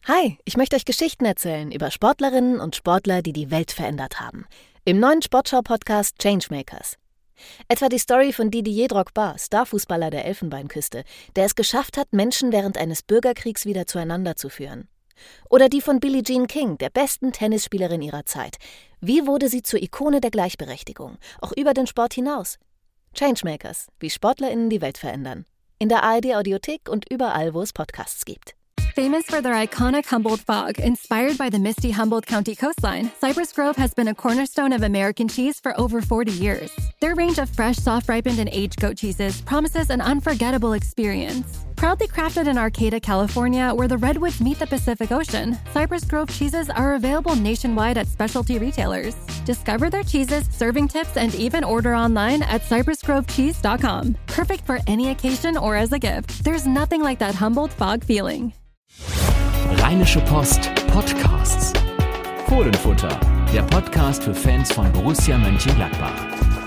Hi, ich möchte euch Geschichten erzählen über Sportlerinnen und Sportler, die die Welt verändert haben. Im neuen Sportschau-Podcast Changemakers. Etwa die Story von Didier Drogba, Starfußballer der Elfenbeinküste, der es geschafft hat, Menschen während eines Bürgerkriegs wieder zueinander zu führen. Oder die von Billie Jean King, der besten Tennisspielerin ihrer Zeit. Wie wurde sie zur Ikone der Gleichberechtigung, auch über den Sport hinaus? Changemakers, wie SportlerInnen die Welt verändern. In der ARD-Audiothek und überall, wo es Podcasts gibt. Famous for their iconic Humboldt fog, inspired by the misty Humboldt County coastline, Cypress Grove has been a cornerstone of American cheese for over 40 years. Their range of fresh, soft-ripened, and aged goat cheeses promises an unforgettable experience. Proudly crafted in Arcata, California, where the redwoods meet the Pacific Ocean, Cypress Grove cheeses are available nationwide at specialty retailers. Discover their cheeses, serving tips, and even order online at cypressgrovecheese.com. Perfect for any occasion or as a gift. There's nothing like that Humboldt fog feeling. Rheinische Post Podcasts. Fohlenfutter, der Podcast für Fans von Borussia Mönchengladbach.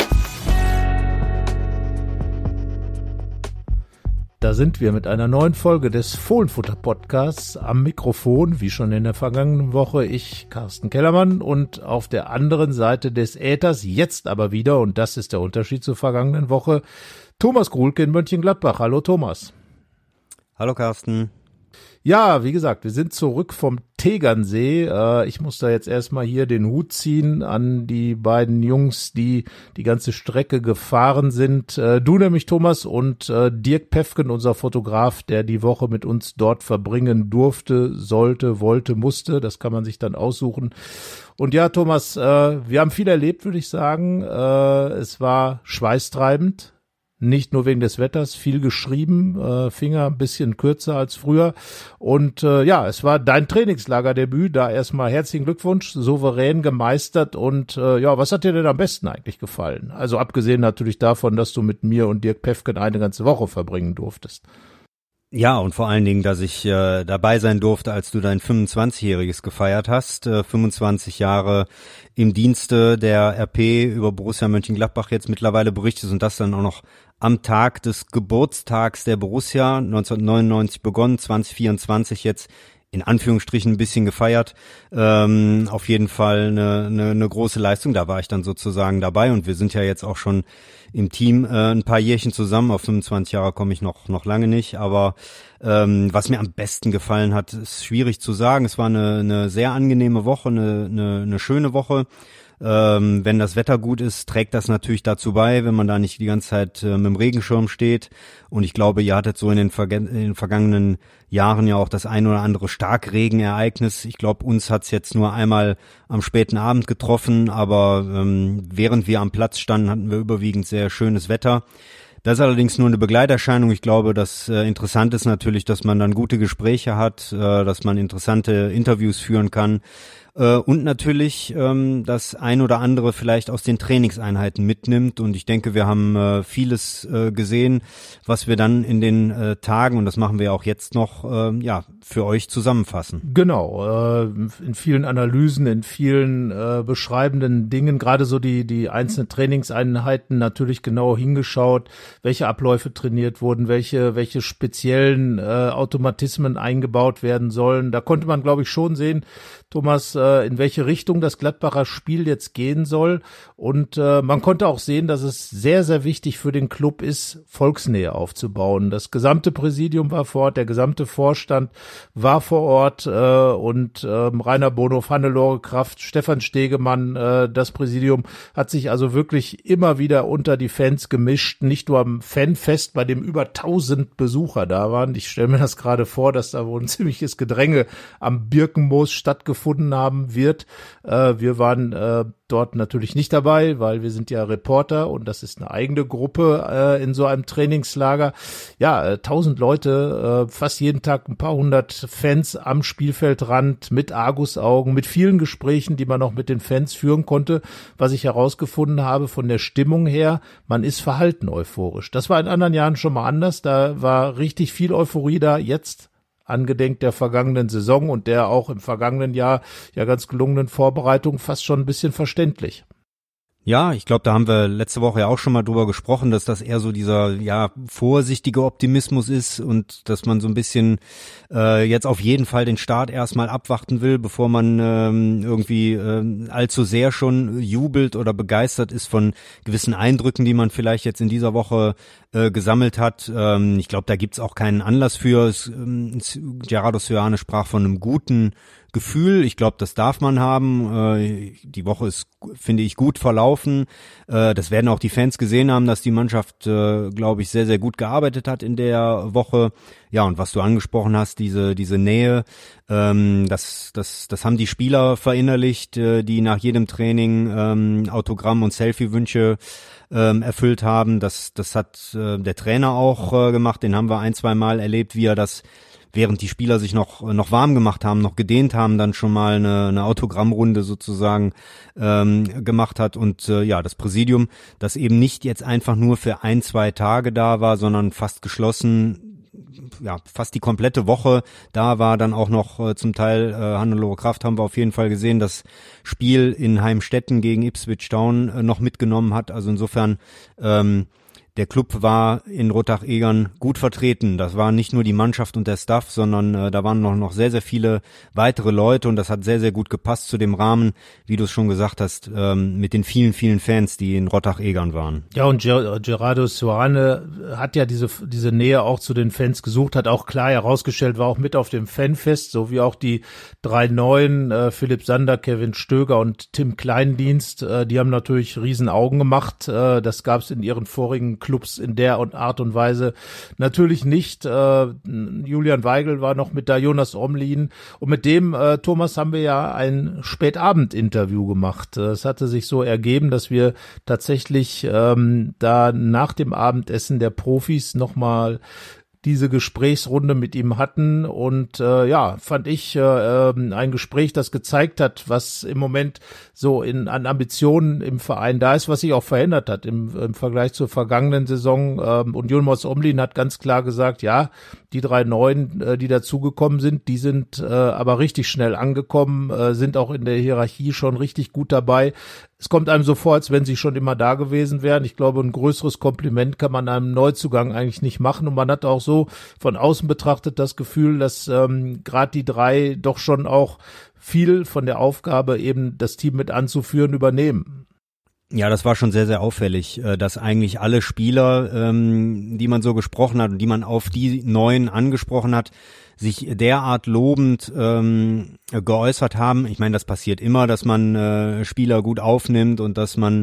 Da sind wir mit einer neuen Folge des Fohlenfutter-Podcasts am Mikrofon, wie schon in der vergangenen Woche, ich, Carsten Kellermann, und auf der anderen Seite des Äthers, jetzt aber wieder, und das ist der Unterschied zur vergangenen Woche, Thomas Gruhlke in Mönchengladbach. Hallo Thomas. Hallo Carsten. Ja, wie gesagt, wir sind zurück vom Tegernsee. Ich muss da jetzt erstmal hier den Hut ziehen an die beiden Jungs, die die ganze Strecke gefahren sind. Du nämlich, Thomas, und Dirk Pefken, unser Fotograf, der die Woche mit uns dort verbringen durfte, sollte, wollte, musste. Das kann man sich dann aussuchen. Und ja, Thomas, wir haben viel erlebt, würde ich sagen. Es war schweißtreibend. Nicht nur wegen des Wetters, viel geschrieben, Finger ein bisschen kürzer als früher. Und ja, es war dein Trainingslagerdebüt, da erstmal herzlichen Glückwunsch, souverän gemeistert. Und ja, was hat dir denn am besten eigentlich gefallen? Also abgesehen natürlich davon, dass du mit mir und Dirk Pefken eine ganze Woche verbringen durftest. Ja, und vor allen Dingen, dass ich dabei sein durfte, als du dein 25-Jähriges gefeiert hast. 25 Jahre im Dienste der RP über Borussia Mönchengladbach jetzt mittlerweile berichtest und das dann auch noch am Tag des Geburtstags der Borussia, 1999 begonnen, 2024 jetzt in Anführungsstrichen ein bisschen gefeiert. Auf jeden Fall eine große Leistung. Da war ich dann sozusagen dabei und wir sind ja jetzt auch schon im Team ein paar Jährchen zusammen. Auf 25 Jahre komme ich noch lange nicht. Aber was mir am besten gefallen hat, ist schwierig zu sagen. Es war eine sehr angenehme Woche, eine schöne Woche. Wenn das Wetter gut ist, trägt das natürlich dazu bei, wenn man da nicht die ganze Zeit mit dem Regenschirm steht. Und ich glaube, ihr hattet so in den vergangenen Jahren ja auch das ein oder andere Starkregenereignis. Ich glaube, uns hat's jetzt nur einmal am späten Abend getroffen, aber während wir am Platz standen, hatten wir überwiegend sehr schönes Wetter. Das ist allerdings nur eine Begleiterscheinung. Ich glaube, das Interessante ist natürlich, dass man dann gute Gespräche hat, dass man interessante Interviews führen kann. Und natürlich das ein oder andere vielleicht aus den Trainingseinheiten mitnimmt. Und ich denke, wir haben vieles gesehen, was wir dann in den Tagen, und das machen wir auch jetzt noch, ja, für euch zusammenfassen. Genau, in vielen Analysen, in vielen beschreibenden Dingen, gerade so die einzelnen Trainingseinheiten natürlich genau hingeschaut, welche Abläufe trainiert wurden, welche speziellen Automatismen eingebaut werden sollen. Da konnte man, glaube ich, schon sehen, Thomas, in welche Richtung das Gladbacher Spiel jetzt gehen soll. Und man konnte auch sehen, dass es sehr, sehr wichtig für den Club ist, Volksnähe aufzubauen. Das gesamte Präsidium war vor Ort, der gesamte Vorstand war vor Ort und Rainer Bonhoff, Hannelore Kraft, Stefan Stegemann, das Präsidium hat sich also wirklich immer wieder unter die Fans gemischt. Nicht nur am Fanfest, bei dem über 1000 Besucher da waren. Ich stelle mir das gerade vor, dass da wohl ein ziemliches Gedränge am Birkenmoos stattgefunden haben wird. Wir waren dort natürlich nicht dabei, weil wir sind ja Reporter und das ist eine eigene Gruppe in so einem Trainingslager. Ja, 1000 Leute, fast jeden Tag ein paar hundert Fans am Spielfeldrand mit Argusaugen, mit vielen Gesprächen, die man auch mit den Fans führen konnte. Was ich herausgefunden habe von der Stimmung her, man ist verhalten euphorisch. Das war in anderen Jahren schon mal anders. Da war richtig viel Euphorie da. Jetzt angedenk der vergangenen Saison und der auch im vergangenen Jahr ja ganz gelungenen Vorbereitung fast schon ein bisschen verständlich. Ja, ich glaube, da haben wir letzte Woche ja auch schon mal drüber gesprochen, dass das eher so dieser vorsichtige Optimismus ist und dass man so ein bisschen jetzt auf jeden Fall den Start erstmal abwarten will, bevor man irgendwie allzu sehr schon jubelt oder begeistert ist von gewissen Eindrücken, die man vielleicht jetzt in dieser Woche gesammelt hat. Ich glaube, da gibt's auch keinen Anlass für. Gerardo Seoane sprach von einem guten Gefühl. Ich glaube, das darf man haben. Die Woche ist, finde ich, gut verlaufen. Das werden auch die Fans gesehen haben, dass die Mannschaft, glaube ich, sehr, sehr gut gearbeitet hat in der Woche. Ja, und was du angesprochen hast, diese Nähe, das haben die Spieler verinnerlicht, die nach jedem Training Autogramm- und Selfie-Wünsche erfüllt haben. Das hat der Trainer auch gemacht. Den haben wir 1-2 Mal erlebt, wie er das, während die Spieler sich noch warm gemacht haben, noch gedehnt haben, dann schon mal eine Autogrammrunde sozusagen gemacht hat. Und das Präsidium, das eben nicht jetzt einfach nur für 1-2 Tage da war, sondern fast geschlossen, fast die komplette Woche da war, dann auch noch zum Teil Hannelore Kraft haben wir auf jeden Fall gesehen, das Spiel in Heimstetten gegen Ipswich Town noch mitgenommen hat. Also insofern der Club war in Rottach-Egern gut vertreten. Das war nicht nur die Mannschaft und der Staff, sondern da waren noch sehr, sehr viele weitere Leute und das hat sehr, sehr gut gepasst zu dem Rahmen, wie du es schon gesagt hast, mit den vielen, vielen Fans, die in Rottach-Egern waren. Ja, und Gerardo Seoane hat ja diese Nähe auch zu den Fans gesucht, hat auch klar herausgestellt, war auch mit auf dem Fanfest, so wie auch die 3 Neuen, Philipp Sander, Kevin Stöger und Tim Kleindienst, die haben natürlich riesen Augen gemacht. Das gab es in ihren vorigen Clubs in der Art und Weise natürlich nicht. Julian Weigel war noch mit da, Jonas Omlin, und mit dem Thomas haben wir ja ein Spätabend-Interview gemacht. Es hatte sich so ergeben, dass wir tatsächlich da nach dem Abendessen der Profis nochmal diese Gesprächsrunde mit ihm hatten und fand ich ein Gespräch, das gezeigt hat, was im Moment so an Ambitionen im Verein da ist, was sich auch verändert hat im Vergleich zur vergangenen Saison. Und Jonas Omlin hat ganz klar gesagt, ja, die 3 Neuen, die dazugekommen sind, die sind aber richtig schnell angekommen, sind auch in der Hierarchie schon richtig gut dabei. Es kommt einem so vor, als wenn sie schon immer da gewesen wären. Ich glaube, ein größeres Kompliment kann man einem Neuzugang eigentlich nicht machen. Und man hat auch so von außen betrachtet das Gefühl, dass gerade die 3 doch schon auch viel von der Aufgabe, eben das Team mit anzuführen, übernehmen. Ja, das war schon sehr, sehr auffällig, dass eigentlich alle Spieler, die man so gesprochen hat und die man auf die Neuen angesprochen hat, sich derart lobend geäußert haben. Ich meine, das passiert immer, dass man Spieler gut aufnimmt und dass man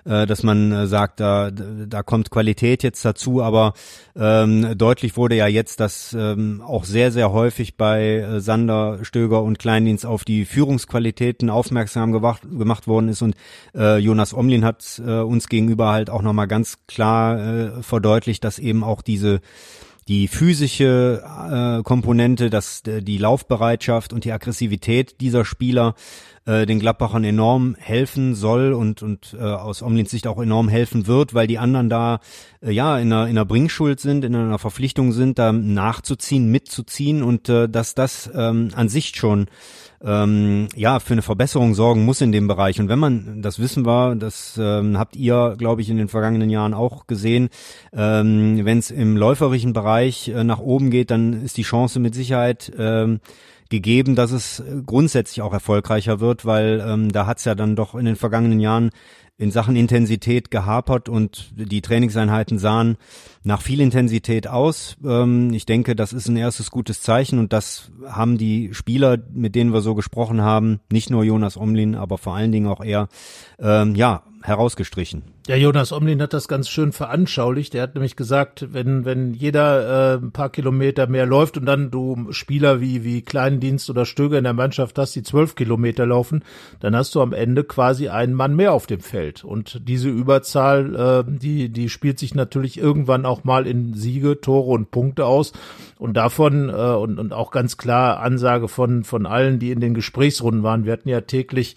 sagt, da kommt Qualität jetzt dazu, aber deutlich wurde ja jetzt, dass auch sehr, sehr häufig bei Sander, Stöger und Kleindienst auf die Führungsqualitäten aufmerksam gemacht worden ist und Jonas Omlin hat uns gegenüber halt auch nochmal ganz klar verdeutlicht, dass eben auch die physische Komponente, dass die Laufbereitschaft und die Aggressivität dieser Spieler den Gladbachern enorm helfen soll und aus Omlins Sicht auch enorm helfen wird, weil die anderen da in einer Bringschuld sind, in einer Verpflichtung sind, da nachzuziehen, mitzuziehen und dass das an sich schon für eine Verbesserung sorgen muss in dem Bereich. Und wenn man, das wissen wir, das habt ihr, glaube ich, in den vergangenen Jahren auch gesehen, wenn es im läuferischen Bereich nach oben geht, dann ist die Chance mit Sicherheit gegeben, dass es grundsätzlich auch erfolgreicher wird, weil da hat es ja dann doch in den vergangenen Jahren in Sachen Intensität gehapert und die Trainingseinheiten sahen nach viel Intensität aus. Ich denke, das ist ein erstes gutes Zeichen und das haben die Spieler, mit denen wir so gesprochen haben, nicht nur Jonas Omlin, aber vor allen Dingen auch er, herausgestrichen. Ja, Jonas Omlin hat das ganz schön veranschaulicht. Er hat nämlich gesagt, wenn jeder ein paar Kilometer mehr läuft und dann du Spieler wie Kleindienst oder Stöger in der Mannschaft hast, die 12 Kilometer laufen, dann hast du am Ende quasi einen Mann mehr auf dem Feld. Und diese Überzahl, die spielt sich natürlich irgendwann auch mal in Siege, Tore und Punkte aus. Und davon und auch ganz klar Ansage von allen, die in den Gesprächsrunden waren. Wir hatten ja täglich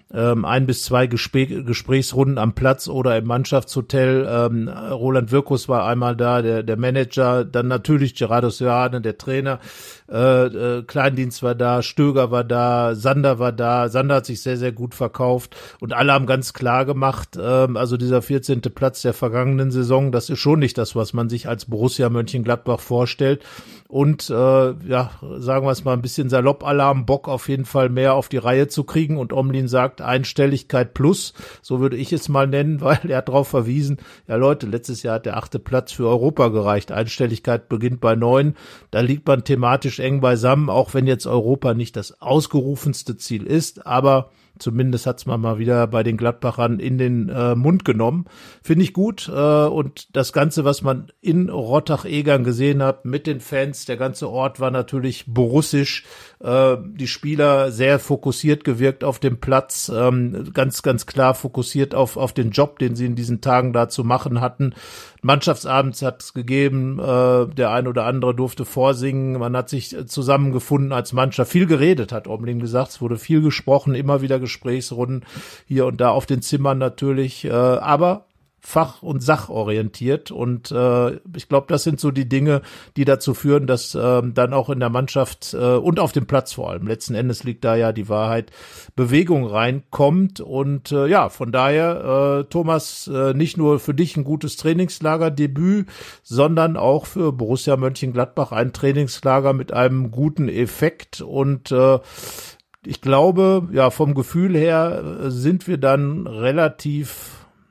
1 bis 2 Gesprächsrunden am Platz oder im Mannschaftshotel. Roland Wirkus war einmal da, der Manager, dann natürlich Gerardo Seoane, der Trainer. Kleindienst war da, Stöger war da, Sander war da. Sander hat sich sehr, sehr gut verkauft und alle haben ganz klar gemacht, also dieser 14. Platz der vergangenen Saison, das ist schon nicht das, was man sich als Borussia Mönchengladbach vorstellt. Und sagen wir es mal ein bisschen salopp, alle haben Bock auf jeden Fall mehr auf die Reihe zu kriegen und Omlin sagt Einstelligkeit plus, so würde ich es mal nennen, weil er hat darauf verwiesen, ja Leute, letztes Jahr hat der 8. Platz für Europa gereicht, Einstelligkeit beginnt bei 9, da liegt man thematisch eng beisammen, auch wenn jetzt Europa nicht das ausgerufenste Ziel ist, aber zumindest hat's man mal wieder bei den Gladbachern in den Mund genommen. Finde ich gut. Und das Ganze, was man in Rottach-Egern gesehen hat mit den Fans, der ganze Ort war natürlich borussisch. Die Spieler sehr fokussiert gewirkt auf dem Platz, ganz, ganz klar fokussiert auf den Job, den sie in diesen Tagen da zu machen hatten. Mannschaftsabends hat es gegeben, der ein oder andere durfte vorsingen, man hat sich zusammengefunden als Mannschaft, viel geredet, hat Omlin gesagt, es wurde viel gesprochen, immer wieder Gesprächsrunden hier und da auf den Zimmern natürlich, aber fach- und sachorientiert und ich glaube, das sind so die Dinge, die dazu führen, dass dann auch in der Mannschaft und auf dem Platz vor allem, letzten Endes liegt da ja die Wahrheit, Bewegung reinkommt und von daher, Thomas, nicht nur für dich ein gutes Trainingslagerdebüt, sondern auch für Borussia Mönchengladbach ein Trainingslager mit einem guten Effekt und ich glaube, vom Gefühl her sind wir dann relativ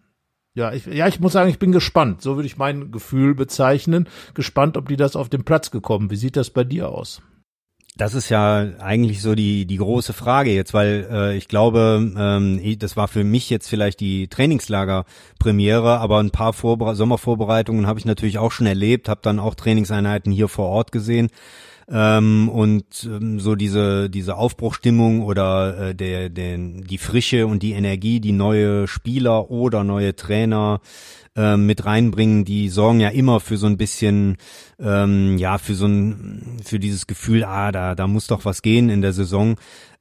ich muss sagen, ich bin gespannt. So würde ich mein Gefühl bezeichnen. Gespannt, ob die das auf den Platz gekommen. Wie sieht das bei dir aus? Das ist ja eigentlich so die große Frage jetzt, weil ich glaube, das war für mich jetzt vielleicht die Trainingslager-Premiere, aber ein paar Sommervorbereitungen habe ich natürlich auch schon erlebt, habe dann auch Trainingseinheiten hier vor Ort gesehen. So diese Aufbruchstimmung oder die Frische und die Energie, die neue Spieler oder neue Trainer mit reinbringen, die sorgen ja immer für so ein bisschen für dieses Gefühl, da muss doch was gehen in der Saison.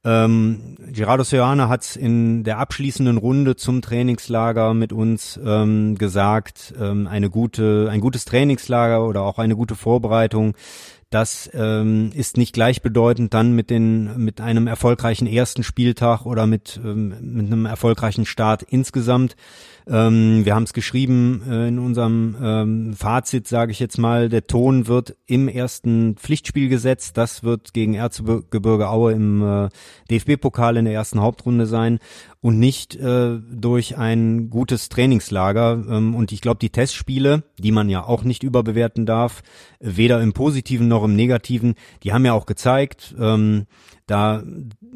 Gerardo Seoane hat's in der abschließenden Runde zum Trainingslager mit uns gesagt, ein gutes Trainingslager oder auch eine gute Vorbereitung, das ist nicht gleichbedeutend dann mit einem erfolgreichen ersten Spieltag oder mit einem erfolgreichen Start insgesamt. Wir haben es geschrieben in unserem Fazit, sage ich jetzt mal, der Ton wird im ersten Pflichtspiel gesetzt. Das wird gegen Erzgebirge Aue im DFB-Pokal in der ersten Hauptrunde sein und nicht durch ein gutes Trainingslager. Und ich glaube, die Testspiele, die man ja auch nicht überbewerten darf, weder im Positiven noch im Negativen, die haben ja auch gezeigt, da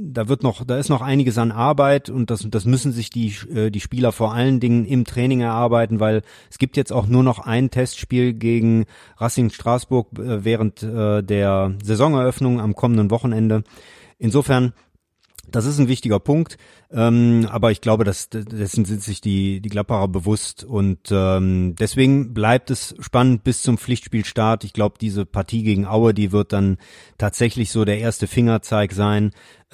ist noch einiges an Arbeit und das müssen sich die Spieler vor allen Dingen im Training erarbeiten, weil es gibt jetzt auch nur noch ein Testspiel gegen Racing Straßburg während der Saisoneröffnung am kommenden Wochenende. Insofern, das ist ein wichtiger Punkt, aber ich glaube, dessen sind sich die Gladbacher bewusst und deswegen bleibt es spannend bis zum Pflichtspielstart. Ich glaube, diese Partie gegen Aue, die wird dann tatsächlich so der erste Fingerzeig sein,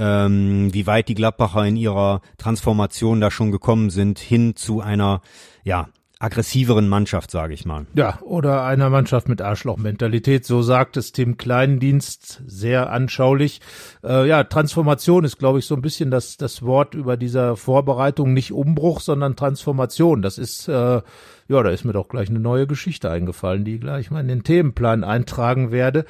wie weit die Gladbacher in ihrer Transformation da schon gekommen sind, hin zu einer, aggressiveren Mannschaft, sage ich mal. Ja, oder einer Mannschaft mit Arschlochmentalität, so sagt es Tim Kleindienst, sehr anschaulich. Transformation ist, glaube ich, so ein bisschen das Wort über dieser Vorbereitung, nicht Umbruch, sondern Transformation. Das ist, da ist mir doch gleich eine neue Geschichte eingefallen, die gleich mal in den Themenplan eintragen werde,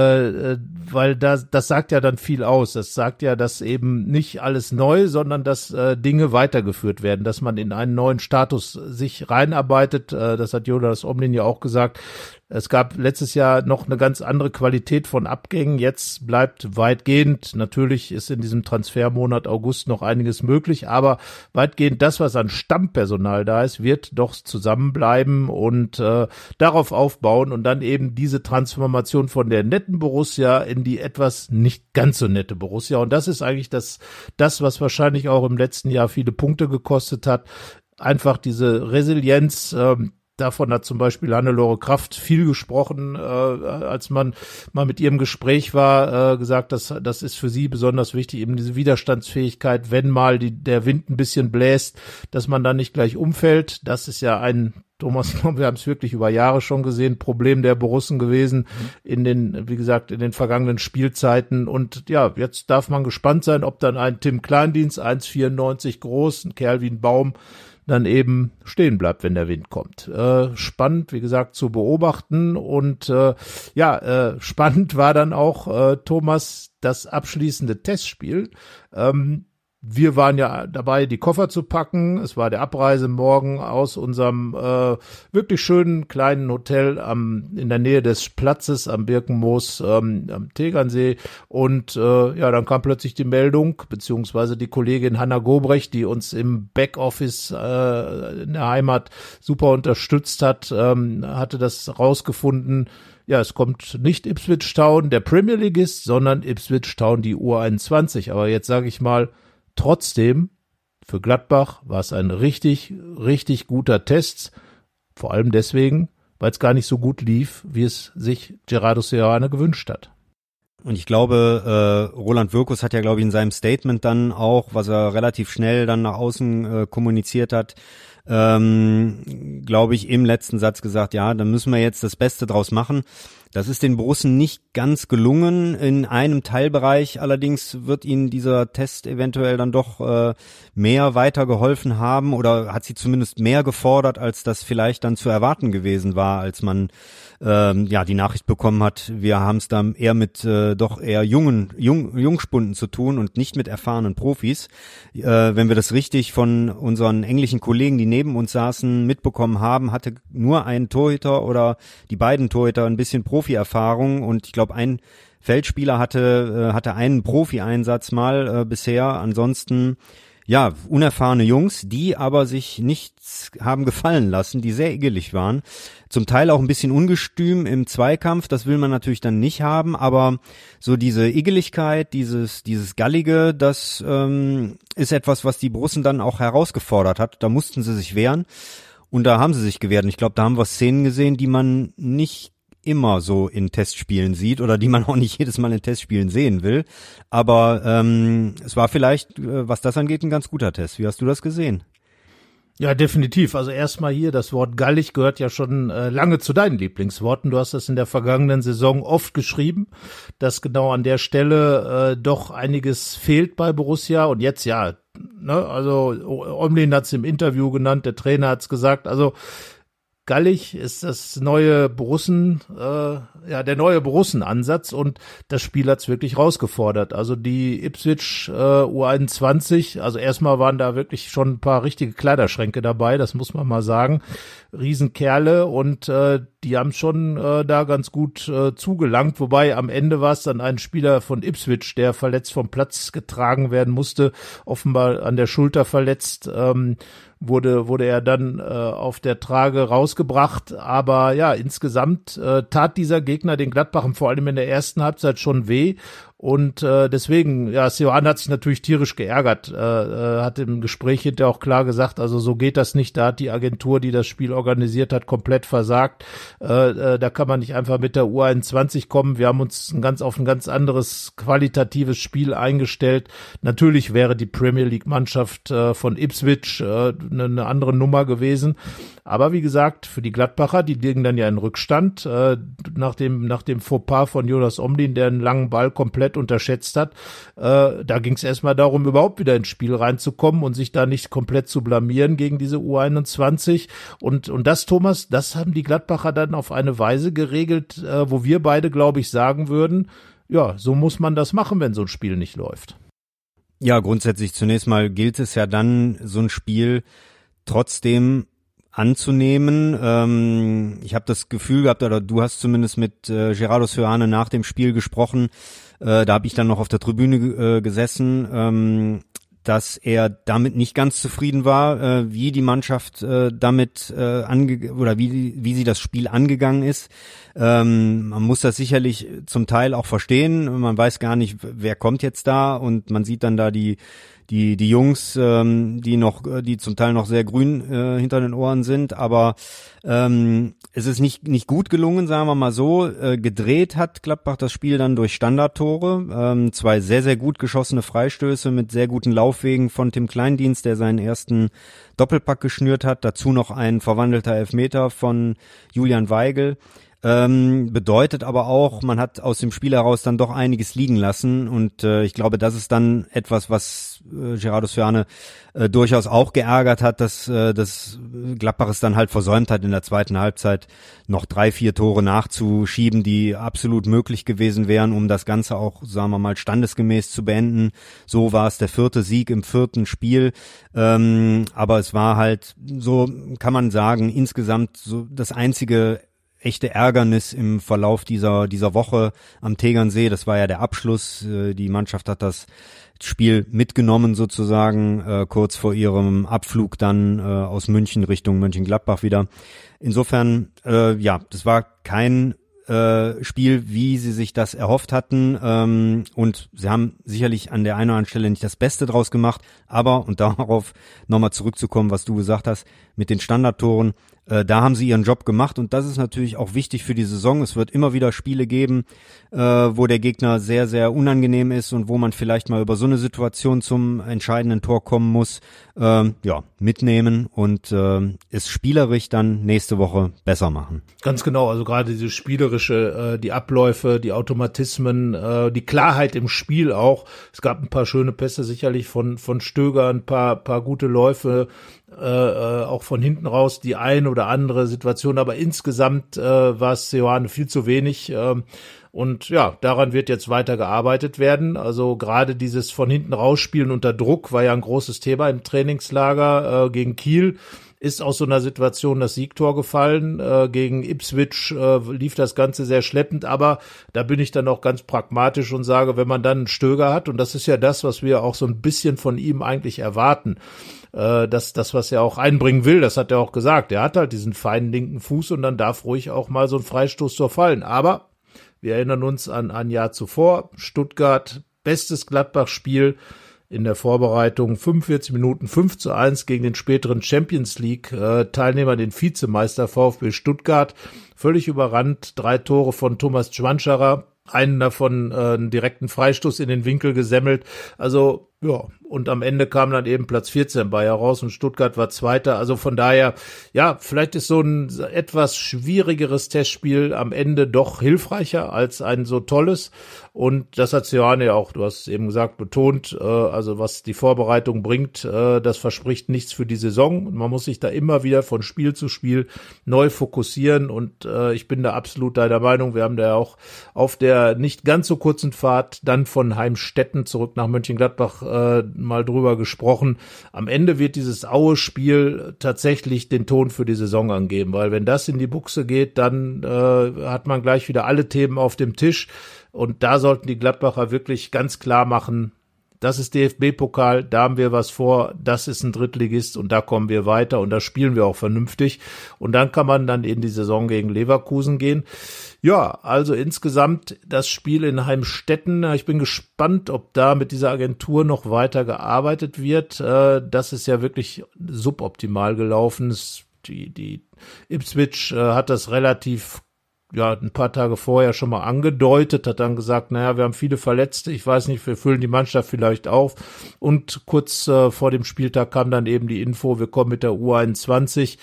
weil das sagt ja dann viel aus. Das sagt ja, dass eben nicht alles neu, sondern dass Dinge weitergeführt werden, dass man in einen neuen Status sich reinarbeitet. Das hat Jonas Omlin ja auch gesagt. Es gab letztes Jahr noch eine ganz andere Qualität von Abgängen. Jetzt bleibt weitgehend, natürlich ist in diesem Transfermonat August noch einiges möglich, aber weitgehend das, was an Stammpersonal da ist, wird doch zusammenbleiben und darauf aufbauen und dann eben diese Transformation von der netten Borussia in die etwas nicht ganz so nette Borussia. Und das ist eigentlich das, was wahrscheinlich auch im letzten Jahr viele Punkte gekostet hat. Einfach diese Resilienz, Davon hat zum Beispiel Hannelore Kraft viel gesprochen, als man mal mit ihr im Gespräch war, gesagt, dass das ist für sie besonders wichtig, eben diese Widerstandsfähigkeit, wenn mal der Wind ein bisschen bläst, dass man dann nicht gleich umfällt. Das ist ja Thomas, wir haben es wirklich über Jahre schon gesehen, Problem der Borussen gewesen in den vergangenen Spielzeiten. Und ja, jetzt darf man gespannt sein, ob dann ein Tim Kleindienst, 1,94 groß, ein Kerl wie ein Baum, dann eben stehen bleibt, wenn der Wind kommt. Spannend, wie gesagt, zu beobachten. Und spannend war dann auch, Thomas, das abschließende Testspiel. Wir waren ja dabei, die Koffer zu packen. Es war der Abreisemorgen aus unserem wirklich schönen kleinen Hotel in der Nähe des Platzes am Birkenmoos am Tegernsee. Und dann kam plötzlich die Meldung, beziehungsweise die Kollegin Hanna Gobrecht, die uns im Backoffice in der Heimat super unterstützt hat, hatte das rausgefunden. Ja, es kommt nicht Ipswich Town, der Premier Leagueist, sondern Ipswich Town, die U21. Aber jetzt sage ich mal, trotzdem, für Gladbach war es ein richtig, richtig guter Test. Vor allem deswegen, weil es gar nicht so gut lief, wie es sich Gerardo Seoane gewünscht hat. Und ich glaube, Roland Wirkus hat ja, glaube ich, in seinem Statement dann auch, was er relativ schnell dann nach außen kommuniziert hat, glaube ich, im letzten Satz gesagt, ja, dann müssen wir jetzt das Beste draus machen. Das ist den Borussen nicht ganz gelungen. In einem Teilbereich allerdings wird ihnen dieser Test eventuell dann doch mehr weitergeholfen haben oder hat sie zumindest mehr gefordert, als das vielleicht dann zu erwarten gewesen war, als man die Nachricht bekommen hat, wir haben es dann eher mit doch eher Jungspunden zu tun und nicht mit erfahrenen Profis. Wenn wir das richtig von unseren englischen Kollegen, die neben uns saßen, mitbekommen haben, hatte nur ein Torhüter oder die beiden Torhüter ein bisschen Profi-Erfahrung und ich glaube, ein Feldspieler hatte einen Profi-Einsatz mal bisher. Ansonsten ja, unerfahrene Jungs, die aber sich nichts haben gefallen lassen, die sehr igelig waren. Zum Teil auch ein bisschen ungestüm im Zweikampf, das will man natürlich dann nicht haben, aber so diese Igeligkeit, dieses Gallige, das ist etwas, was die Borussen dann auch herausgefordert hat. Da mussten sie sich wehren und da haben sie sich gewehrt. Und ich glaube, da haben wir Szenen gesehen, die man nicht immer so in Testspielen sieht oder die man auch nicht jedes Mal in Testspielen sehen will. Aber es war vielleicht, was das angeht, ein ganz guter Test. Wie hast du das gesehen? Ja, definitiv. Also erstmal hier, das Wort gallig gehört ja schon lange zu deinen Lieblingsworten. Du hast das in der vergangenen Saison oft geschrieben, dass genau an der Stelle doch einiges fehlt bei Borussia. Und jetzt ja, also Omlin hat es im Interview genannt, der Trainer hat es gesagt, also gallig ist das neue der neue Borussen-Ansatz und das Spiel hat's wirklich rausgefordert. Also die Ipswich U21, also erstmal waren da wirklich schon ein paar richtige Kleiderschränke dabei, das muss man mal sagen. Riesenkerle und die haben schon da ganz gut zugelangt, wobei am Ende war es dann ein Spieler von Ipswich, der verletzt vom Platz getragen werden musste, offenbar an der Schulter verletzt, wurde er dann auf der Trage rausgebracht, aber ja, insgesamt tat dieser Gegner den Gladbachern vor allem in der ersten Halbzeit schon weh und deswegen, ja, Seoane hat sich natürlich tierisch geärgert, hat im Gespräch hinterher auch klar gesagt, also so geht das nicht, da hat die Agentur, die das Spiel organisiert hat, komplett versagt, da kann man nicht einfach mit der U21 kommen, wir haben uns auf ein ganz anderes qualitatives Spiel eingestellt, natürlich wäre die Premier League Mannschaft von Ipswich eine andere Nummer gewesen, aber wie gesagt, für die Gladbacher, die liegen dann ja in Rückstand, nach dem Fauxpas von Jonas Omlin, der einen langen Ball komplett unterschätzt hat, da ging es erstmal darum, überhaupt wieder ins Spiel reinzukommen und sich da nicht komplett zu blamieren gegen diese U21 und das, Thomas, das haben die Gladbacher dann auf eine Weise geregelt, wo wir beide, glaube ich, sagen würden, ja, so muss man das machen, wenn so ein Spiel nicht läuft. Ja, grundsätzlich zunächst mal gilt es ja dann, so ein Spiel trotzdem anzunehmen. Ich habe das Gefühl gehabt, oder du hast zumindest mit Gerardo Seoane nach dem Spiel gesprochen, da habe ich dann noch auf der Tribüne gesessen, dass er damit nicht ganz zufrieden war, wie die Mannschaft damit oder wie sie das Spiel angegangen ist. Man muss das sicherlich zum Teil auch verstehen. Man weiß gar nicht, wer kommt jetzt da und man sieht dann da die die Jungs, die zum Teil noch sehr grün hinter den Ohren sind, aber es ist nicht gut gelungen, sagen wir mal so. Gedreht hat Gladbach das Spiel dann durch Standardtore, 2 sehr, sehr gut geschossene Freistöße mit sehr guten Laufwegen von Tim Kleindienst, der seinen ersten Doppelpack geschnürt hat, dazu noch ein verwandelter Elfmeter von Julian Weigl. Bedeutet aber auch, man hat aus dem Spiel heraus dann doch einiges liegen lassen und ich glaube, das ist dann etwas, was Gerardo Seoane durchaus auch geärgert hat, dass Gladbach es dann halt versäumt hat, in der zweiten Halbzeit noch 3-4 Tore nachzuschieben, die absolut möglich gewesen wären, um das Ganze auch, sagen wir mal, standesgemäß zu beenden. So war es der 4. Sieg im 4. Spiel, aber es war halt, so kann man sagen, insgesamt so das einzige echte Ärgernis im Verlauf dieser Woche am Tegernsee. Das war ja der Abschluss. Die Mannschaft hat das Spiel mitgenommen sozusagen, kurz vor ihrem Abflug dann aus München Richtung Mönchengladbach wieder. Insofern, das war kein Spiel, wie sie sich das erhofft hatten, und sie haben sicherlich an der einen oder anderen Stelle nicht das Beste draus gemacht, aber, und darauf nochmal zurückzukommen, was du gesagt hast, mit den Standardtoren, da haben sie ihren Job gemacht und das ist natürlich auch wichtig für die Saison. Es wird immer wieder Spiele geben, wo der Gegner sehr, sehr unangenehm ist und wo man vielleicht mal über so eine Situation zum entscheidenden Tor kommen muss. Mitnehmen und es spielerisch dann nächste Woche besser machen. Ganz genau, also gerade diese spielerische, die Abläufe, die Automatismen, die Klarheit im Spiel auch. Es gab ein paar schöne Pässe sicherlich von Stöger, ein paar gute Läufe, auch von hinten raus die eine oder andere Situation, aber insgesamt war es Seoane viel zu wenig. Und ja, daran wird jetzt weiter gearbeitet werden. Also gerade dieses von hinten rausspielen unter Druck war ja ein großes Thema im Trainingslager gegen Kiel. Ist aus so einer Situation das Siegtor gefallen. Gegen Ipswich lief das Ganze sehr schleppend, aber da bin ich dann auch ganz pragmatisch und sage, wenn man dann einen Stöger hat, und das ist ja das, was wir auch so ein bisschen von ihm eigentlich erwarten, das, was er auch einbringen will, das hat er auch gesagt. Er hat halt diesen feinen linken Fuß und dann darf ruhig auch mal so ein Freistoßtor fallen. Aber wir erinnern uns an ein Jahr zuvor, Stuttgart, bestes Gladbach-Spiel in der Vorbereitung, 45 Minuten 5-1 gegen den späteren Champions League Teilnehmer, den Vizemeister VfB Stuttgart, völlig überrannt, 3 Tore von Thomas Schwanscherer, einen davon einen direkten Freistoß in den Winkel gesemmelt, also ja, und am Ende kam dann eben Platz 14 bei heraus und Stuttgart war Zweiter, also von daher, ja, vielleicht ist so ein etwas schwierigeres Testspiel am Ende doch hilfreicher als ein so tolles und das hat Seoane ja auch, du hast es eben gesagt, betont, also was die Vorbereitung bringt, das verspricht nichts für die Saison und man muss sich da immer wieder von Spiel zu Spiel neu fokussieren und ich bin da absolut deiner Meinung, wir haben da ja auch auf der nicht ganz so kurzen Fahrt dann von Heimstetten zurück nach Mönchengladbach mal drüber gesprochen. Am Ende wird dieses Aue-Spiel tatsächlich den Ton für die Saison angeben, weil wenn das in die Buchse geht, dann hat man gleich wieder alle Themen auf dem Tisch und da sollten die Gladbacher wirklich ganz klar machen, das ist DFB-Pokal, da haben wir was vor, das ist ein Drittligist und da kommen wir weiter und da spielen wir auch vernünftig und dann kann man dann in die Saison gegen Leverkusen gehen. Ja, also insgesamt das Spiel in Heimstetten, ich bin gespannt, ob da mit dieser Agentur noch weiter gearbeitet wird. Das ist ja wirklich suboptimal gelaufen. Die Ipswich hat das relativ ein paar Tage vorher schon mal angedeutet, hat dann gesagt, naja, wir haben viele Verletzte, ich weiß nicht, wir füllen die Mannschaft vielleicht auf und kurz vor dem Spieltag kam dann eben die Info, wir kommen mit der U21,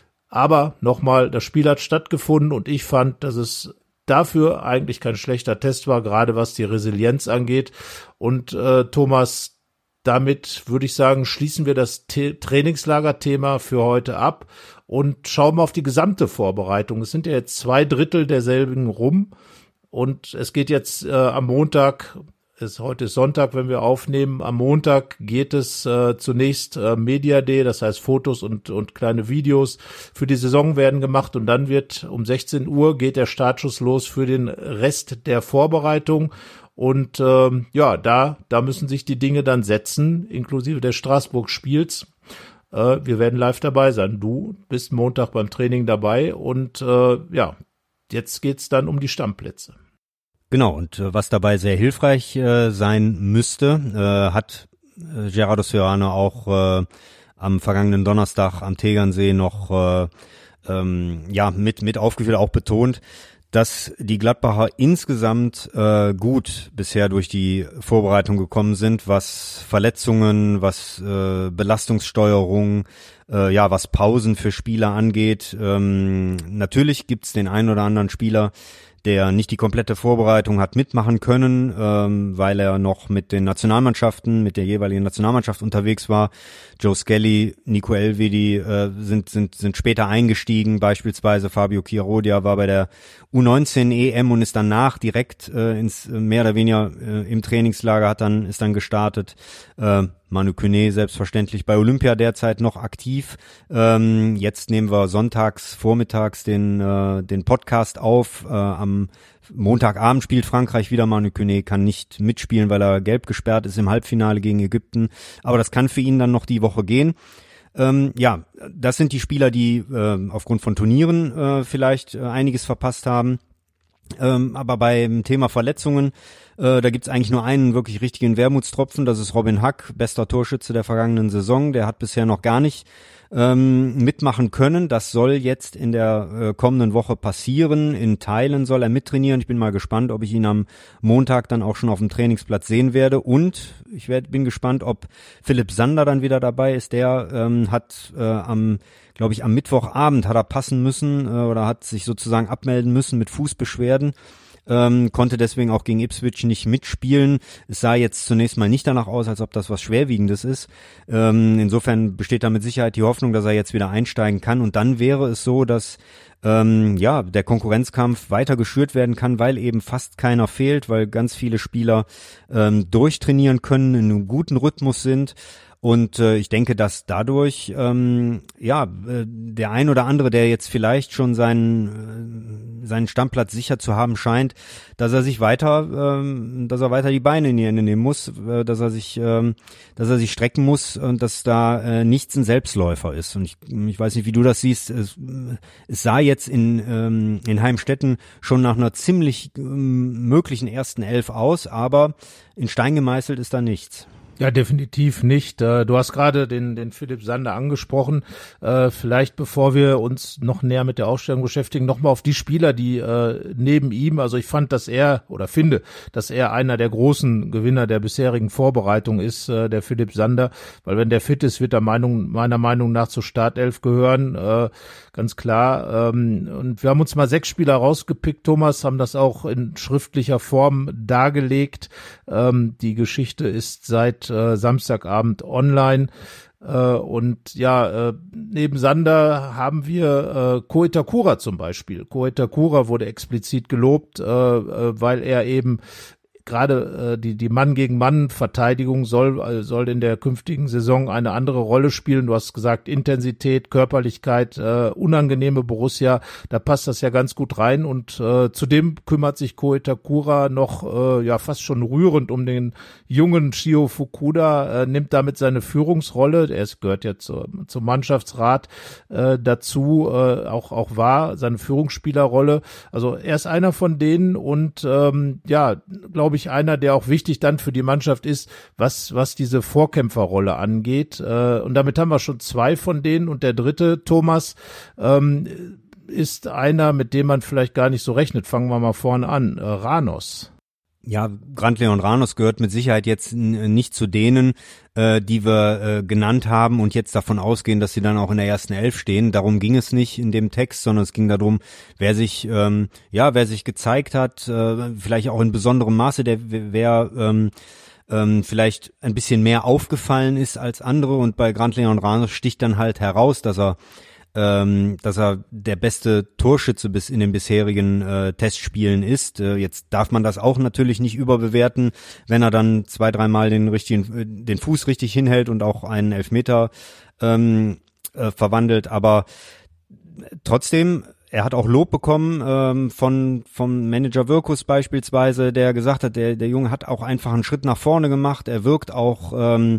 aber nochmal, das Spiel hat stattgefunden und ich fand, dass es dafür eigentlich kein schlechter Test war, gerade was die Resilienz angeht und Thomas, damit würde ich sagen, schließen wir das Trainingslager-Thema für heute ab und schauen wir auf die gesamte Vorbereitung. Es sind ja jetzt 2/3 derselben rum und es geht jetzt am Montag, heute ist Sonntag, wenn wir aufnehmen, am Montag geht es zunächst Media Day, das heißt Fotos und kleine Videos für die Saison werden gemacht und dann wird um 16 Uhr geht der Startschuss los für den Rest der Vorbereitung. Und da müssen sich die Dinge dann setzen, inklusive des Straßburg-Spiels. Wir werden live dabei sein. Du bist Montag beim Training dabei und jetzt geht's dann um die Stammplätze. Genau, und was dabei sehr hilfreich sein müsste, hat Gerardo Seoane auch am vergangenen Donnerstag am Tegernsee noch mit aufgeführt, auch betont, dass die Gladbacher insgesamt gut bisher durch die Vorbereitung gekommen sind, was Verletzungen, was Belastungssteuerung, was Pausen für Spieler angeht. Natürlich gibt's den einen oder anderen Spieler, der nicht die komplette Vorbereitung hat mitmachen können, weil er noch mit den Nationalmannschaften, mit der jeweiligen Nationalmannschaft unterwegs war. Joe Skelly, Nico Elvedi sind später eingestiegen, beispielsweise Fabio Chiarodia war bei der U19 EM und ist danach direkt ins mehr oder weniger im Trainingslager ist dann gestartet. Manu Kone selbstverständlich bei Olympia derzeit noch aktiv. Jetzt nehmen wir vormittags den Podcast auf. Am Montagabend spielt Frankreich wieder. Manu Kone kann nicht mitspielen, weil er gelb gesperrt ist im Halbfinale gegen Ägypten. Aber das kann für ihn dann noch die Woche gehen. Das sind die Spieler, die aufgrund von Turnieren vielleicht einiges verpasst haben. Aber beim Thema Verletzungen, da gibt's eigentlich nur einen wirklich richtigen Wermutstropfen, das ist Robin Hack, bester Torschütze der vergangenen Saison, der hat bisher noch gar nicht mitmachen können. Das soll jetzt in der kommenden Woche passieren. In Teilen soll er mittrainieren. Ich bin mal gespannt, ob ich ihn am Montag dann auch schon auf dem Trainingsplatz sehen werde. Und bin gespannt, ob Philipp Sander dann wieder dabei ist. Der hat am Mittwochabend hat er passen müssen oder hat sich sozusagen abmelden müssen mit Fußbeschwerden. Konnte deswegen auch gegen Ipswich nicht mitspielen. Es sah jetzt zunächst mal nicht danach aus, als ob das was Schwerwiegendes ist. Insofern besteht da mit Sicherheit die Hoffnung, dass er jetzt wieder einsteigen kann. Und dann wäre es so, dass der Konkurrenzkampf weiter geschürt werden kann, weil eben fast keiner fehlt, weil ganz viele Spieler durchtrainieren können, in einem guten Rhythmus sind. Und ich denke, dass dadurch der ein oder andere, der jetzt vielleicht schon seinen Stammplatz sicher zu haben scheint, dass er weiter die Beine in die Hände nehmen muss, dass er sich strecken muss und dass da nichts ein Selbstläufer ist. Und ich weiß nicht, wie du das siehst. Es sah jetzt in Heimstetten schon nach einer ziemlich möglichen ersten Elf aus, aber in Stein gemeißelt ist da nichts. Ja, definitiv nicht. Du hast gerade den Philipp Sander angesprochen. Vielleicht, bevor wir uns noch näher mit der Aufstellung beschäftigen, nochmal auf die Spieler, die neben ihm, also ich finde, dass er einer der großen Gewinner der bisherigen Vorbereitung ist, der Philipp Sander, weil wenn der fit ist, wird er meiner Meinung nach zur Startelf gehören, ganz klar. Und wir haben uns mal 6 Spieler rausgepickt, Thomas, haben das auch in schriftlicher Form dargelegt. Die Geschichte ist seit Samstagabend online. Neben Sander haben wir Ko Itakura zum Beispiel. Ko Itakura wurde explizit gelobt, weil er eben gerade die Mann-gegen-Mann-Verteidigung soll in der künftigen Saison eine andere Rolle spielen. Du hast gesagt, Intensität, Körperlichkeit, unangenehme Borussia, da passt das ja ganz gut rein. Und zudem kümmert sich Ko Itakura noch fast schon rührend um den jungen Shio Fukuda, nimmt damit seine Führungsrolle, er gehört ja zum Mannschaftsrat dazu, auch wahr, seine Führungsspielerrolle. Also er ist einer von denen und glaube ich, einer, der auch wichtig dann für die Mannschaft ist, was diese Vorkämpferrolle angeht. Und damit haben wir schon 2 von denen. Und der dritte, Thomas, ist einer, mit dem man vielleicht gar nicht so rechnet. Fangen wir mal vorne an. Ranos. Ja, Grant Leon Ranos gehört mit Sicherheit jetzt nicht zu denen, die wir genannt haben und jetzt davon ausgehen, dass sie dann auch in der ersten Elf stehen. Darum ging es nicht in dem Text, sondern es ging darum, wer sich gezeigt hat, vielleicht auch in besonderem Maße, wer vielleicht ein bisschen mehr aufgefallen ist als andere. Und bei Grant Leon Ranos sticht dann halt heraus, dass er der beste Torschütze bis in den bisherigen Testspielen ist. Jetzt darf man das auch natürlich nicht überbewerten, wenn er dann 2-3 Mal den Fuß richtig hinhält und auch einen Elfmeter verwandelt. Aber trotzdem er hat auch Lob bekommen vom Manager Wirkus beispielsweise, der gesagt hat, der Junge hat auch einfach einen Schritt nach vorne gemacht. Er wirkt auch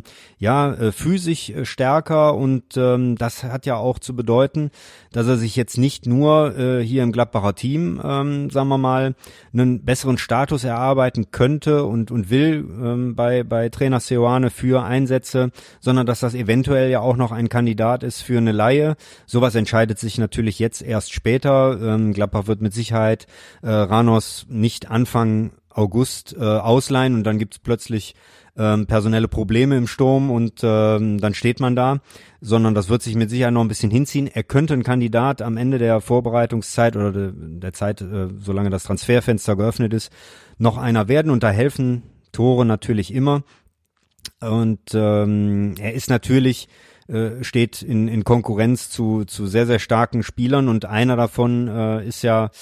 physisch stärker und das hat ja auch zu bedeuten, dass er sich jetzt nicht nur hier im Gladbacher Team, sagen wir mal, einen besseren Status erarbeiten könnte und will bei Trainer Seoane für Einsätze, sondern dass das eventuell ja auch noch ein Kandidat ist für eine Leihe. Sowas entscheidet sich natürlich jetzt erst später. Gladbach wird mit Sicherheit Ranos nicht Anfang August ausleihen und dann gibt's plötzlich personelle Probleme im Sturm und dann steht man da, sondern das wird sich mit Sicherheit noch ein bisschen hinziehen. Er könnte ein Kandidat am Ende der Vorbereitungszeit oder der Zeit, solange das Transferfenster geöffnet ist, noch einer werden und da helfen Tore natürlich immer. Und er ist natürlich steht in Konkurrenz zu sehr, sehr starken Spielern und einer davon ist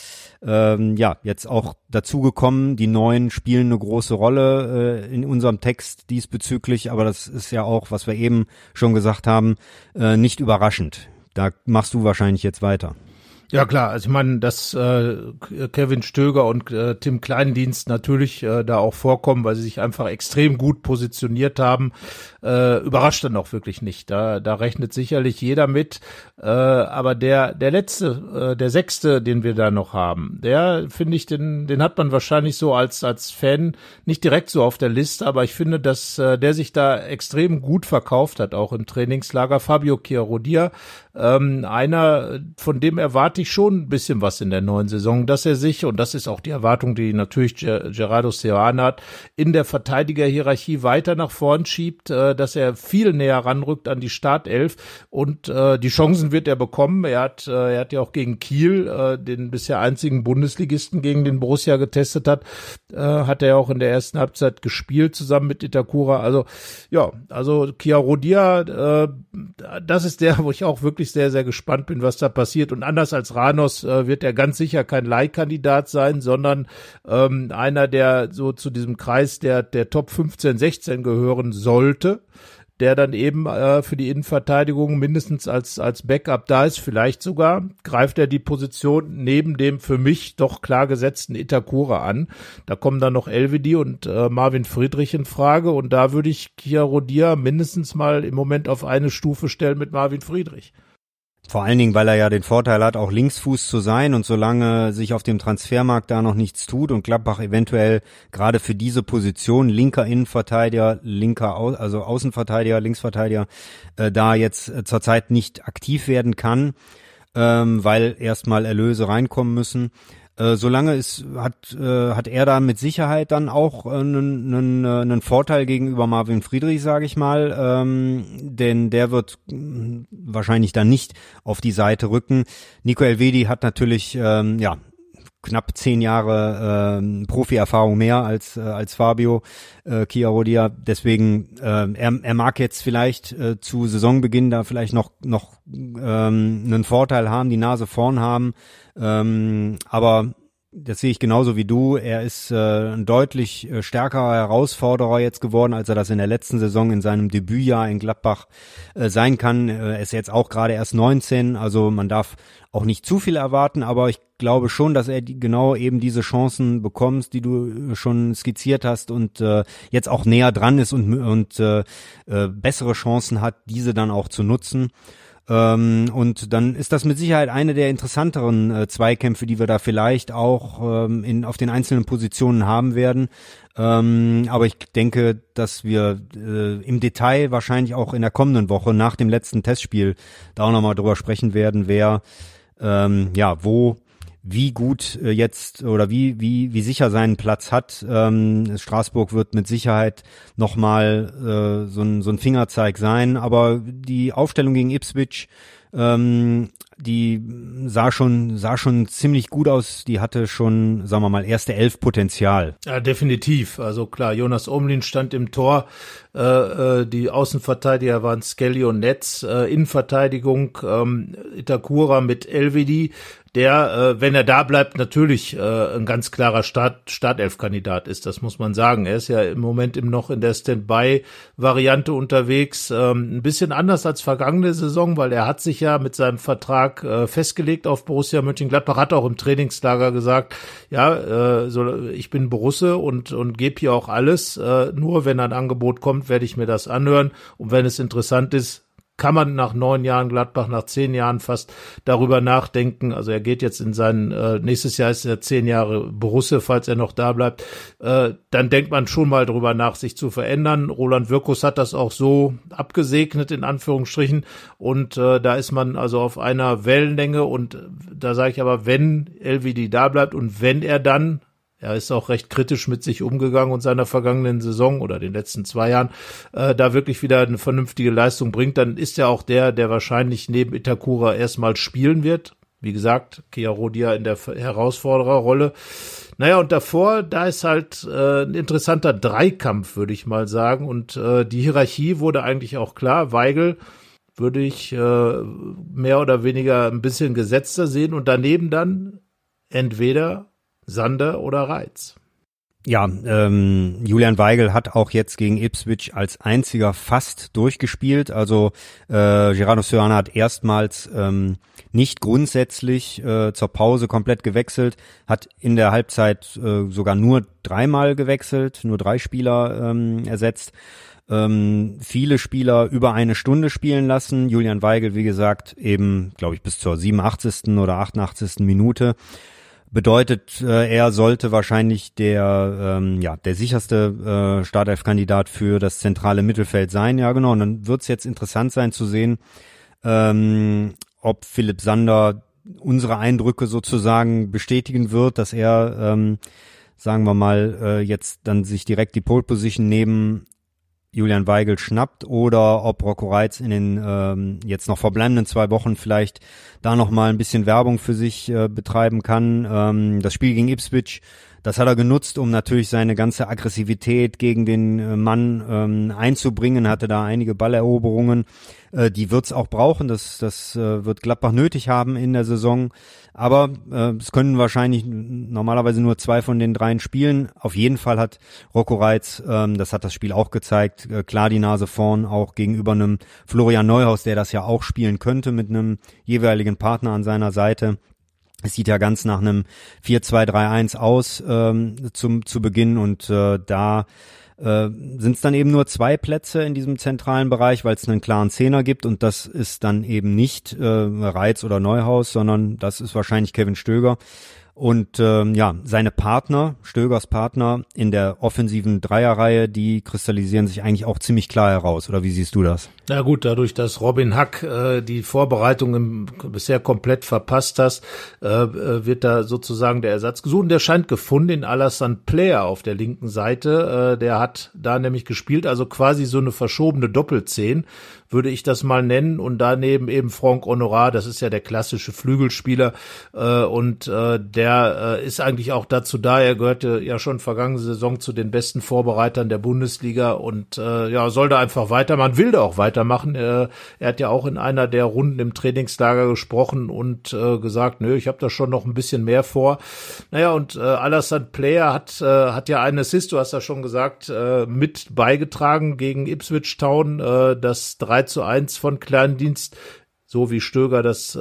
jetzt auch dazugekommen. Die Neuen spielen eine große Rolle in unserem Text diesbezüglich, aber das ist ja auch, was wir eben schon gesagt haben, nicht überraschend. Da machst du wahrscheinlich jetzt weiter. Ja klar, also ich meine, dass Kevin Stöger und Tim Kleindienst natürlich da auch vorkommen, weil sie sich einfach extrem gut positioniert haben, überrascht dann auch wirklich nicht. Da rechnet sicherlich jeder mit, aber der letzte, der sechste, den wir da noch haben, der finde ich, den hat man wahrscheinlich so als Fan nicht direkt so auf der Liste, aber ich finde, dass der sich da extrem gut verkauft hat, auch im Trainingslager. Fabio Chiarodia, einer, von dem erwarte ich schon ein bisschen was in der neuen Saison, dass er sich, und das ist auch die Erwartung, die natürlich Gerardo Seoane hat, in der Verteidigerhierarchie weiter nach vorn schiebt, dass er viel näher ranrückt an die Startelf und die Chancen wird er bekommen. Er hat ja auch gegen Kiel, den bisher einzigen Bundesligisten, gegen den Borussia getestet hat er auch in der ersten Halbzeit gespielt, zusammen mit Itakura. Also Chiarodia, das ist der, wo ich auch wirklich sehr, sehr gespannt bin, was da passiert. Und anders als Ranos wird er ganz sicher kein Leihkandidat sein, sondern einer, der so zu diesem Kreis der Top 15, 16 gehören sollte, der dann eben für die Innenverteidigung mindestens als Backup da ist. Vielleicht sogar greift er die Position neben dem für mich doch klar gesetzten Itakura an. Da kommen dann noch Elvedi und Marvin Friedrich in Frage und da würde ich Chiarodia mindestens mal im Moment auf eine Stufe stellen mit Marvin Friedrich. Vor allen Dingen, weil er ja den Vorteil hat, auch Linksfuß zu sein und solange sich auf dem Transfermarkt da noch nichts tut und Gladbach eventuell gerade für diese Position linker Innenverteidiger, also Außenverteidiger, Linksverteidiger da jetzt zurzeit nicht aktiv werden kann, weil erstmal Erlöse reinkommen müssen. Solange hat er da mit Sicherheit dann auch einen Vorteil gegenüber Marvin Friedrich, sage ich mal, denn der wird wahrscheinlich dann nicht auf die Seite rücken. Nico Elvedi hat natürlich knapp 10 Jahre Profi-Erfahrung mehr als Fabio Chiarodia. Deswegen er mag jetzt vielleicht zu Saisonbeginn da vielleicht noch einen Vorteil haben, die Nase vorn haben. Aber das sehe ich genauso wie du. Er ist ein deutlich stärkerer Herausforderer jetzt geworden, als er das in der letzten Saison in seinem Debütjahr in Gladbach sein kann. Er ist jetzt auch gerade erst 19, also man darf auch nicht zu viel erwarten, aber ich glaube schon, dass er genau eben diese Chancen bekommt, die du schon skizziert hast und jetzt auch näher dran ist und bessere Chancen hat, diese dann auch zu nutzen. Und dann ist das mit Sicherheit eine der interessanteren Zweikämpfe, die wir da vielleicht auch auf den einzelnen Positionen haben werden. Aber ich denke, dass wir im Detail wahrscheinlich auch in der kommenden Woche nach dem letzten Testspiel da auch nochmal drüber sprechen werden, wer wie gut jetzt oder wie sicher seinen Platz hat. Straßburg wird mit Sicherheit nochmal so ein Fingerzeig sein, aber die Aufstellung gegen Ipswich, die sah schon ziemlich gut aus. Die hatte schon, sagen wir mal, erste 11 Potenzial. Ja, definitiv. Also klar, Jonas Omlin stand im Tor. Die Außenverteidiger waren Skelly und Netz. Innenverteidigung Itakura mit Elvedi, der, wenn er da bleibt, natürlich ein ganz klarer Startelf-Kandidat ist, das muss man sagen. Er ist ja im Moment noch in der Standby-Variante unterwegs, ein bisschen anders als vergangene Saison, weil er hat sich ja mit seinem Vertrag festgelegt auf Borussia Mönchengladbach, hat auch im Trainingslager gesagt, ja, ich bin Borusse und gebe hier auch alles, nur wenn ein Angebot kommt, werde ich mir das anhören, und wenn es interessant ist, kann man nach 9 Jahren Gladbach, nach 10 Jahren fast darüber nachdenken. Also er geht jetzt in nächstes Jahr ist er 10 Jahre Borusse, falls er noch da bleibt. Dann denkt man schon mal drüber nach, sich zu verändern. Roland Wirkus hat das auch so abgesegnet, in Anführungsstrichen. Und da ist man also auf einer Wellenlänge. Und da sage ich aber, wenn Elvedi da bleibt und wenn er ist auch recht kritisch mit sich umgegangen und seiner vergangenen Saison oder den letzten 2 Jahren da wirklich wieder eine vernünftige Leistung bringt, dann ist er auch der wahrscheinlich neben Itakura erstmal spielen wird. Wie gesagt, Chiarodia in der Herausfordererrolle. Naja, und davor, da ist halt ein interessanter Dreikampf, würde ich mal sagen. Und die Hierarchie wurde eigentlich auch klar. Weigl würde ich mehr oder weniger ein bisschen gesetzter sehen und daneben dann entweder Sander oder Reitz. Ja, Julian Weigl hat auch jetzt gegen Ipswich als einziger fast durchgespielt. Also Gerardo Seoane hat erstmals nicht grundsätzlich zur Pause komplett gewechselt, hat in der Halbzeit sogar nur 3-mal gewechselt, nur 3 Spieler ersetzt. Viele Spieler über 1 Stunde spielen lassen. Julian Weigl, wie gesagt, eben, glaube ich, bis zur 87. oder 88. Minute. Bedeutet, er sollte wahrscheinlich der sicherste Startelf-Kandidat für das zentrale Mittelfeld sein. Ja, genau. Und dann wird es jetzt interessant sein zu sehen, ob Philipp Sander unsere Eindrücke sozusagen bestätigen wird, dass er, sagen wir mal, jetzt dann sich direkt die Pole-Position neben Julian Weigl schnappt, oder ob Rocco Reitz in den jetzt noch verbleibenden 2 Wochen vielleicht da noch mal ein bisschen Werbung für sich betreiben kann. Das Spiel gegen Ipswich, das hat er genutzt, um natürlich seine ganze Aggressivität gegen den Mann einzubringen, hatte da einige Balleroberungen, die wird's auch brauchen, das wird Gladbach nötig haben in der Saison, aber es können wahrscheinlich normalerweise nur 2 von den 3 spielen. Auf jeden Fall hat Rocco Reitz, das hat das Spiel auch gezeigt, klar die Nase vorn, auch gegenüber einem Florian Neuhaus, der das ja auch spielen könnte mit einem jeweiligen Partner an seiner Seite. Es sieht ja ganz nach einem 4-2-3-1 aus zu Beginn, und da sind es dann eben nur 2 Plätze in diesem zentralen Bereich, weil es einen klaren Zehner gibt, und das ist dann eben nicht Reitz oder Neuhaus, sondern das ist wahrscheinlich Kevin Stöger. Und seine Partner, Stögers Partner in der offensiven Dreierreihe, die kristallisieren sich eigentlich auch ziemlich klar heraus. Oder wie siehst du das? Na gut, dadurch, dass Robin Hack die Vorbereitung bisher komplett verpasst hat, wird da sozusagen der Ersatz gesucht. Und der scheint gefunden in Alassane Player auf der linken Seite. Der hat da nämlich gespielt, also quasi so eine verschobene Doppelzehn, würde ich das mal nennen. Und daneben eben Franck Honorat, das ist ja der klassische Flügelspieler. Und der ist eigentlich auch dazu da. Er gehörte ja schon vergangene Saison zu den besten Vorbereitern der Bundesliga und soll da einfach weitermachen, will da auch weitermachen. Er hat ja auch in einer der Runden im Trainingslager gesprochen und gesagt, nö, ich habe da schon noch ein bisschen mehr vor. Naja, und Alassane Player hat ja einen Assist, du hast ja schon gesagt, mit beigetragen gegen Ipswich Town, das 3-1 von Kleindienst, so wie Stöger das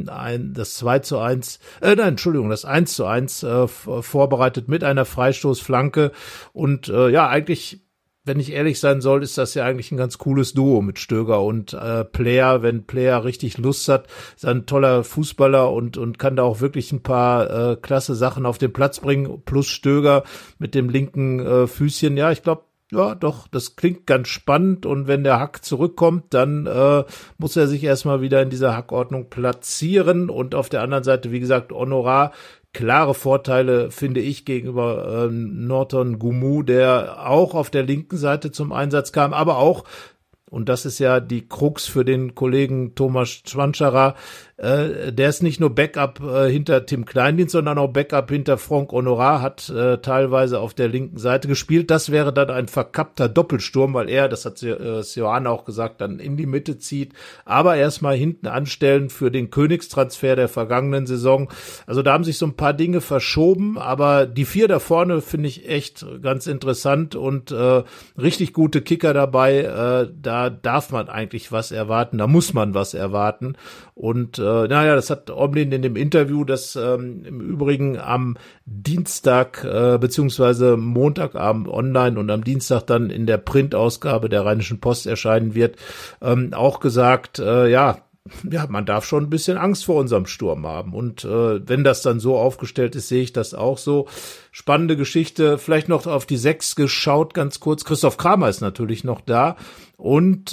2-1, das 1-1 vorbereitet mit einer Freistoßflanke. Und eigentlich, wenn ich ehrlich sein soll, ist das ja eigentlich ein ganz cooles Duo mit Stöger und Player. Wenn Player richtig Lust hat, ist ein toller Fußballer und kann da auch wirklich ein paar klasse Sachen auf den Platz bringen. Plus Stöger mit dem linken Füßchen. Ja, ich glaube, ja, doch, das klingt ganz spannend, und wenn der Hack zurückkommt, dann muss er sich erstmal wieder in dieser Hackordnung platzieren. Und auf der anderen Seite, wie gesagt, Honorat, klare Vorteile, finde ich, gegenüber Norton Gumu, der auch auf der linken Seite zum Einsatz kam, aber auch, und das ist ja die Krux für den Kollegen Thomas Schwanscherer, der ist nicht nur Backup hinter Tim Kleindienst, sondern auch Backup hinter Franck Honorat, hat teilweise auf der linken Seite gespielt. Das wäre dann ein verkappter Doppelsturm, weil er, das hat Sioane auch gesagt, dann in die Mitte zieht, aber erstmal hinten anstellen für den Königstransfer der vergangenen Saison. Also da haben sich so ein paar Dinge verschoben, aber die 4 da vorne finde ich echt ganz interessant und richtig gute Kicker dabei. Da darf man eigentlich was erwarten, da muss man was erwarten. Und das hat Omlin in dem Interview, das im Übrigen am Dienstag beziehungsweise Montagabend online und am Dienstag dann in der Printausgabe der Rheinischen Post erscheinen wird, auch gesagt, man darf schon ein bisschen Angst vor unserem Sturm haben. Und wenn das dann so aufgestellt ist, sehe ich das auch so. Spannende Geschichte. Vielleicht noch auf die 6 geschaut, ganz kurz. Christoph Kramer ist natürlich noch da. Und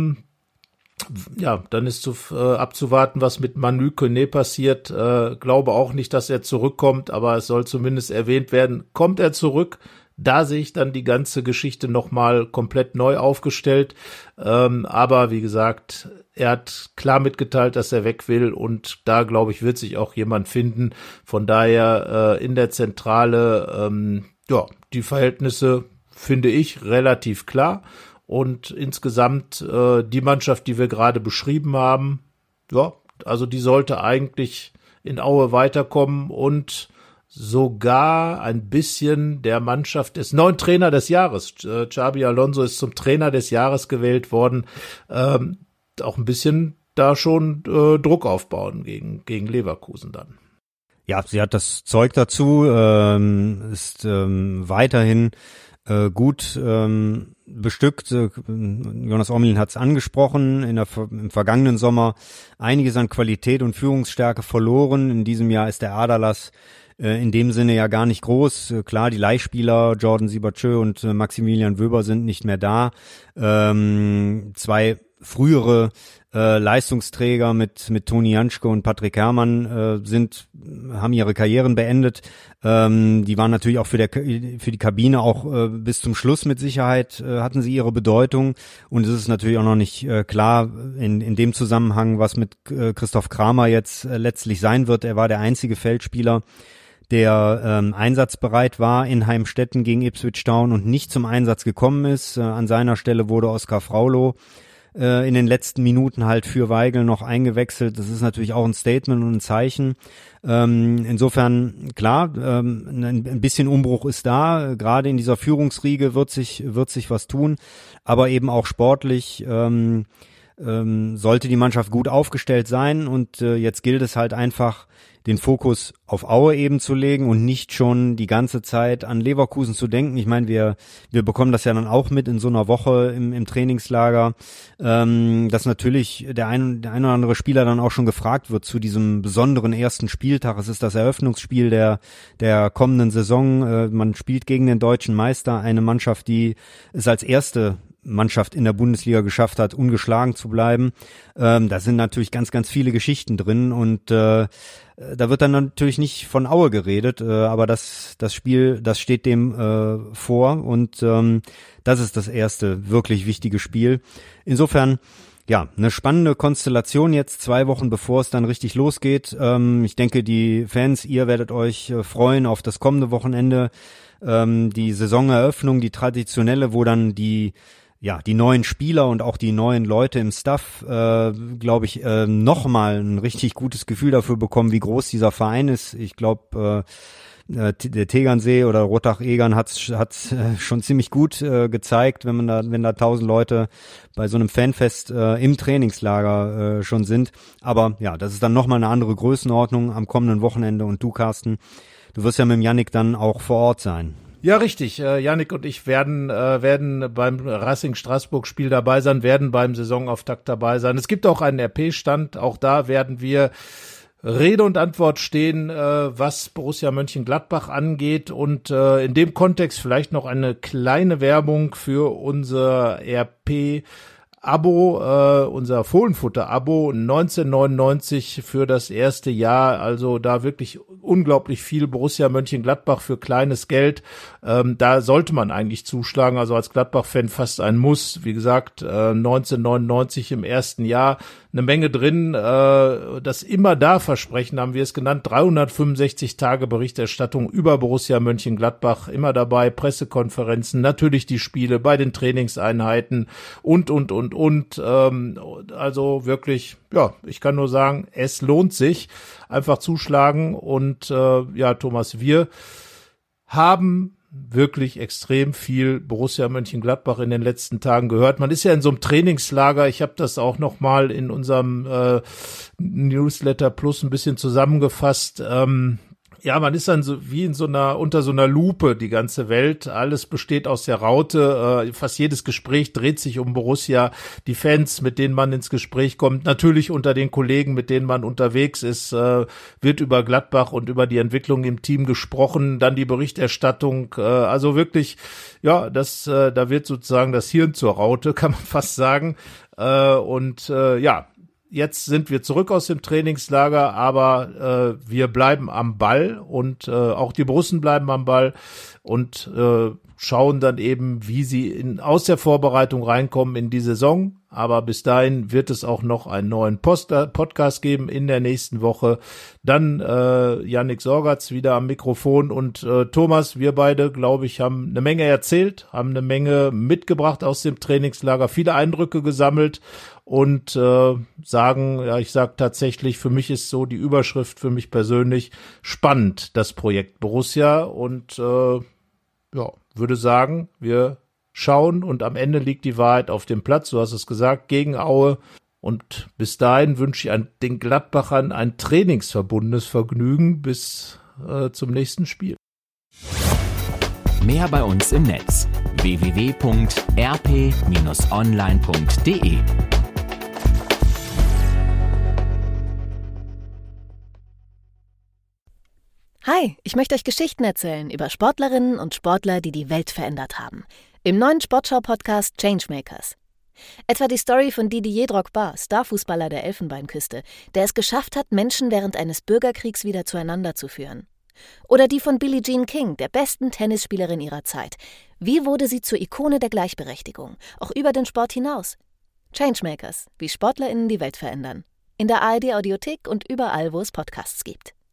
dann ist abzuwarten, was mit Manu Koné passiert. Glaube auch nicht, dass er zurückkommt, aber es soll zumindest erwähnt werden. Kommt er zurück? Da sehe ich dann die ganze Geschichte nochmal komplett neu aufgestellt. Aber wie gesagt, er hat klar mitgeteilt, dass er weg will und da, glaube ich, wird sich auch jemand finden. Von daher in der Zentrale, die Verhältnisse finde ich relativ klar. Und insgesamt die Mannschaft, die wir gerade beschrieben haben, also die sollte eigentlich in Aue weiterkommen und sogar ein bisschen der Mannschaft des neuen Trainer des Jahres. Xabi Alonso ist zum Trainer des Jahres gewählt worden. Auch ein bisschen da schon Druck aufbauen gegen Leverkusen dann. Ja, sie hat das Zeug dazu, ist weiterhin gut bestückt. Jonas Omlin hat es angesprochen, im vergangenen Sommer einiges an Qualität und Führungsstärke verloren. In diesem Jahr ist der Aderlass in dem Sinne ja gar nicht groß. Klar, die Leihspieler Jordan Siebertschö und Maximilian Wöber sind nicht mehr da. 2 frühere Leistungsträger mit Toni Janschke und Patrick Herrmann haben ihre Karrieren beendet. Die waren natürlich auch für die Kabine auch bis zum Schluss mit Sicherheit hatten sie ihre Bedeutung. Und es ist natürlich auch noch nicht klar in dem Zusammenhang, was mit Christoph Kramer jetzt letztlich sein wird. Er war der einzige Feldspieler, der einsatzbereit war in Heimstetten gegen Ipswich Town und nicht zum Einsatz gekommen ist. An seiner Stelle wurde Oskar Fraulo in den letzten Minuten halt für Weigl noch eingewechselt. Das ist natürlich auch ein Statement und ein Zeichen. Insofern, klar, ein bisschen Umbruch ist da. Gerade in dieser Führungsriege wird sich was tun. Aber eben auch sportlich sollte die Mannschaft gut aufgestellt sein. Und jetzt gilt es halt einfach, den Fokus auf Aue eben zu legen und nicht schon die ganze Zeit an Leverkusen zu denken. Ich meine, wir bekommen das ja dann auch mit in so einer Woche im Trainingslager, dass natürlich der ein oder andere Spieler dann auch schon gefragt wird zu diesem besonderen ersten Spieltag. Es ist das Eröffnungsspiel der kommenden Saison. Man spielt gegen den deutschen Meister, eine Mannschaft, die es als erste Mannschaft in der Bundesliga geschafft hat, ungeschlagen zu bleiben. Da sind natürlich ganz, ganz viele Geschichten drin und da wird dann natürlich nicht von Aue geredet, aber das Spiel, das steht dem vor und das ist das erste wirklich wichtige Spiel. Insofern, ja, eine spannende Konstellation jetzt 2 Wochen bevor es dann richtig losgeht. Ich denke, die Fans, ihr werdet euch freuen auf das kommende Wochenende, die Saisoneröffnung, die traditionelle, wo dann die neuen Spieler und auch die neuen Leute im Staff, glaube ich, nochmal ein richtig gutes Gefühl dafür bekommen, wie groß dieser Verein ist. Ich glaube, der Tegernsee oder Rotach-Egern hat's schon ziemlich gut gezeigt, wenn da 1000 Leute bei so einem Fanfest im Trainingslager schon sind. Aber ja, das ist dann nochmal eine andere Größenordnung am kommenden Wochenende. Und du, Carsten, du wirst ja mit dem Yannick dann auch vor Ort sein. Ja, richtig. Yannick und ich werden beim Racing Straßburg-Spiel dabei sein, werden beim Saisonauftakt dabei sein. Es gibt auch einen RP-Stand. Auch da werden wir Rede und Antwort stehen, was Borussia Mönchengladbach angeht. Und in dem Kontext vielleicht noch eine kleine Werbung für unser RP Abo, unser Fohlenfutter-Abo 19,99 für das erste Jahr, also da wirklich unglaublich viel Borussia Mönchengladbach für kleines Geld. Da sollte man eigentlich zuschlagen, also als Gladbach-Fan fast ein Muss. Wie gesagt, 19,99 im ersten Jahr, eine Menge drin. Das Immer-Da-Versprechen haben wir es genannt, 365 Tage Berichterstattung über Borussia Mönchengladbach, immer dabei, Pressekonferenzen, natürlich die Spiele bei den Trainingseinheiten und. Also wirklich, ja, ich kann nur sagen, es lohnt sich, einfach zuschlagen und Thomas, wir haben wirklich extrem viel Borussia Mönchengladbach in den letzten Tagen gehört. Man ist ja in so einem Trainingslager, ich habe das auch noch mal in unserem Newsletter Plus ein bisschen zusammengefasst. Man ist dann so wie unter so einer Lupe, die ganze Welt. Alles besteht aus der Raute. Fast jedes Gespräch dreht sich um Borussia. Die Fans, mit denen man ins Gespräch kommt, natürlich unter den Kollegen, mit denen man unterwegs ist, wird über Gladbach und über die Entwicklung im Team gesprochen. Dann die Berichterstattung. Also wirklich, da wird sozusagen das Hirn zur Raute, kann man fast sagen. Jetzt sind wir zurück aus dem Trainingslager, aber wir bleiben am Ball und auch die Borussen bleiben am Ball und schauen dann eben, wie sie aus der Vorbereitung reinkommen in die Saison. Aber bis dahin wird es auch noch einen neuen Podcast geben in der nächsten Woche. Dann Yannick Sorgatz wieder am Mikrofon und Thomas, wir beide, glaube ich, haben eine Menge erzählt, haben eine Menge mitgebracht aus dem Trainingslager, viele Eindrücke gesammelt und ich sage tatsächlich, für mich ist so die Überschrift für mich persönlich spannend, das Projekt Borussia und würde sagen, wir schauen und am Ende liegt die Wahrheit auf dem Platz, du hast es gesagt, gegen Aue. Und bis dahin wünsche ich den Gladbachern ein trainingsverbundenes Vergnügen bis zum nächsten Spiel. Mehr bei uns im Netz www.rp-online.de. Hi, ich möchte euch Geschichten erzählen über Sportlerinnen und Sportler, die die Welt verändert haben. Im neuen Sportschau-Podcast Changemakers. Etwa die Story von Didier Drogba, Starfußballer der Elfenbeinküste, der es geschafft hat, Menschen während eines Bürgerkriegs wieder zueinander zu führen. Oder die von Billie Jean King, der besten Tennisspielerin ihrer Zeit. Wie wurde sie zur Ikone der Gleichberechtigung, auch über den Sport hinaus? Changemakers, wie SportlerInnen die Welt verändern. In der ARD-Audiothek und überall, wo es Podcasts gibt.